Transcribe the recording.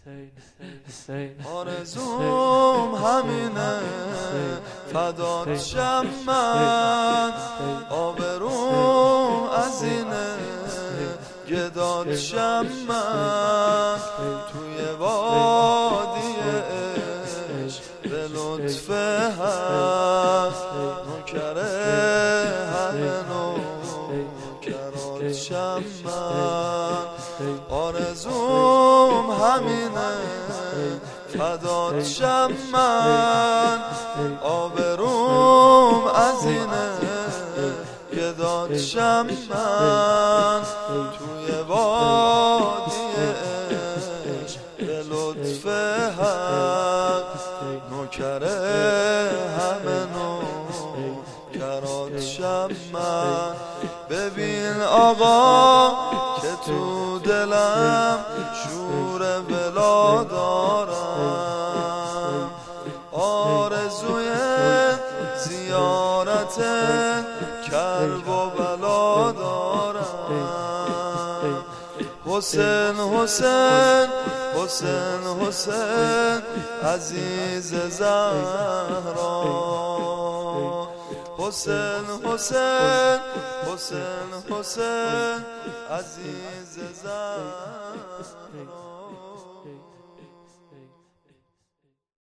آرزوم همینه فدات شم من، آبروم از اینه گدات شم من، توی وادی عشق به لطف حق نوکره همه نوکرات شم من. آرزوم همینه فدات شم من، آبروم از اینه گدات شم من، توی وادی عشق به لطف حق نوکره همه نوکرات شم من. ببین آقا که تو دلم شور ولا دارم، آرزوی زیارت کرب و بلا دارم. حسین حسین حسین حسین عزیز زهرا، حسین حسین حسین حسین عزیز زهرا.